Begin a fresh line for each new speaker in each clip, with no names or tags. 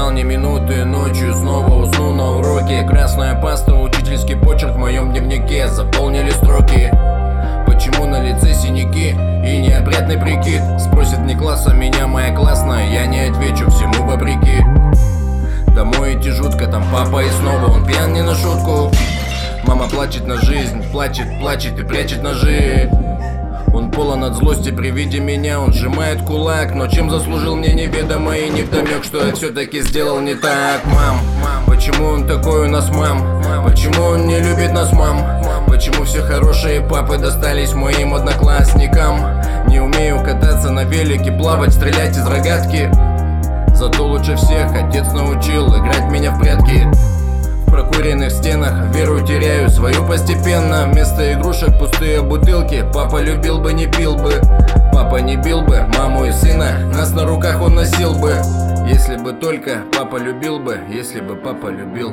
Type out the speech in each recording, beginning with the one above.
ждал ни минуты, ночью снова усну на уроке. Красная паста, учительский почерк в моем дневнике. Заполнили строки. Почему на лице синяки и неопрятный прикид? Спросит не класса меня моя классная, я не отвечу всему вопреки. Домой идти жутко, там папа и снова он пьян не на шутку. Мама плачет на жизнь, плачет и прячет ножи. Он полон от злости при виде меня, он сжимает кулак. Но чем заслужил мне неведомо и невдомек, что я все-таки сделал не так. Мам, почему он такой у нас, мам? Почему он не любит нас, мам? Почему все хорошие папы достались моим одноклассникам? Не умею кататься на велике, плавать, стрелять из рогатки. Зато лучше всех отец научил играть меня в прятки. В прокуренных стенах веру теряю свою постепенно. Вместо игрушек пустые бутылки. Папа любил бы, не пил бы. Папа не бил бы маму и сына. Нас на руках он носил бы. Если бы только папа любил бы. Если бы папа любил.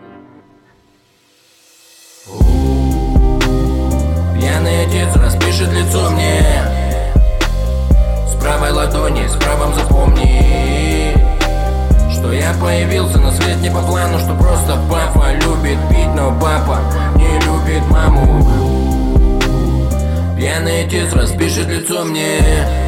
Пьяный отец распишет лицо мне. С правой ладони, с правым запомни, что я появился на свет не по плану, что просто папа любит пить, но папа не любит маму. Пьяный отец распишет лицо мне.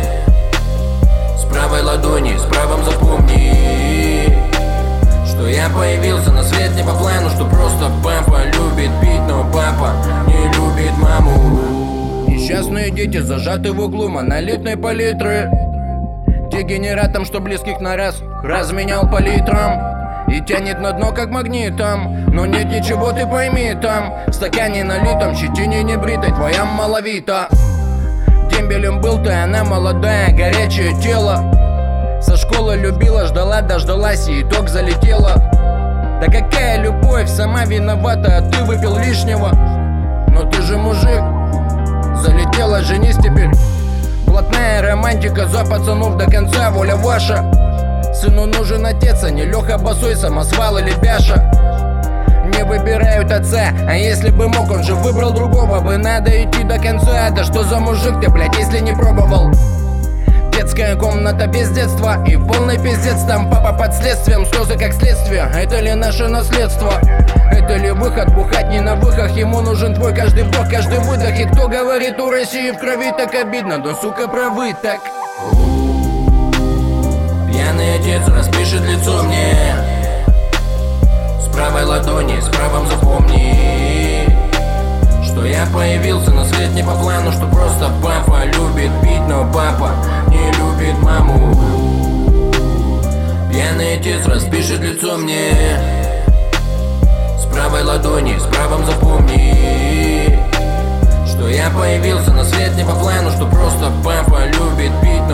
С правой ладони, с правым запомни, что я появился на свет не по плану, что просто папа любит пить, но папа не любит маму. Несчастные дети зажаты в углу монолитной палитры. Дегенератом, что близких на раз, разменял по литрам. И тянет на дно как магнитом. Но нет ничего, ты пойми там. В стакане налитом, щетине небритой, твоя маловита. Дембелем был ты, она молодая, горячее тело. Со школы любила, ждала, дождалась и итог залетела. Да какая любовь, сама виновата, а ты выпил лишнего. Но ты же мужик, залетела, женись теперь. Блатная романтика за пацанов до конца, воля ваша. Сыну нужен отец, а не Леха Босой, самосвал или Бяша. Не выбирают отца, а если бы мог, он же выбрал другого бы. Надо идти до конца, да что за мужик ты, блядь, если не пробовал? Детская комната без детства и полный пиздец, там папа под следствием, слезы как следствие. Это ли наше наследство? Это ли выход? Бухать не на выхах, ему нужен твой каждый вдох, каждый выдох. И кто говорит, у России в крови так обидно, но сука правы так. Пьяный отец распишет лицо мне. С правой ладони, с правым запомни, что я появился на свет не по плану, что просто папа любит пить, но папа не любит маму. Пьяный отец распишет лицо мне. С правой ладони, с правым запомни, что я появился на свет не по плану, что просто папа любит пить,